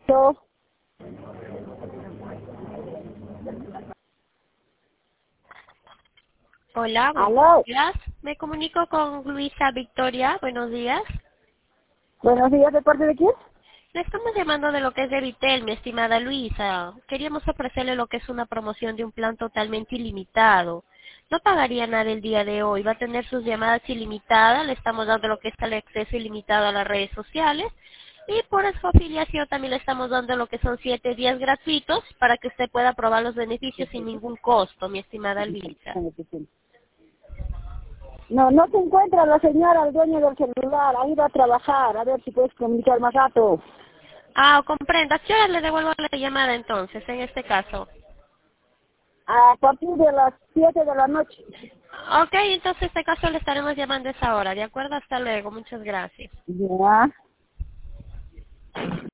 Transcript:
Yo, Hola, buenos aló, días. Me comunico con Luisa Victoria. Buenos días. buenos días, ¿de parte de quién? Le estamos llamando de lo que es de Vitel, mi estimada Luisa. Queríamos ofrecerle lo que es una promoción de un plan totalmente ilimitado. No pagaría nada el día de hoy. Va a tener sus llamadas ilimitadas. Le estamos dando lo que es el acceso ilimitado a las redes sociales. Y por su afiliación también le estamos dando lo que son 7 días gratuitos para que usted pueda probar los beneficios sin ningún costo, mi estimada Luisa. No, no se encuentra la señora, el dueño del celular, ha ido a trabajar, a ver si puedes comunicar más rato. Ah, comprenda. Yo le devuelvo la llamada entonces, en este caso. A partir de las 7 de la noche. Ok, entonces en este caso le estaremos llamando a esa hora, ¿de acuerdo? Hasta luego, muchas gracias. Ya.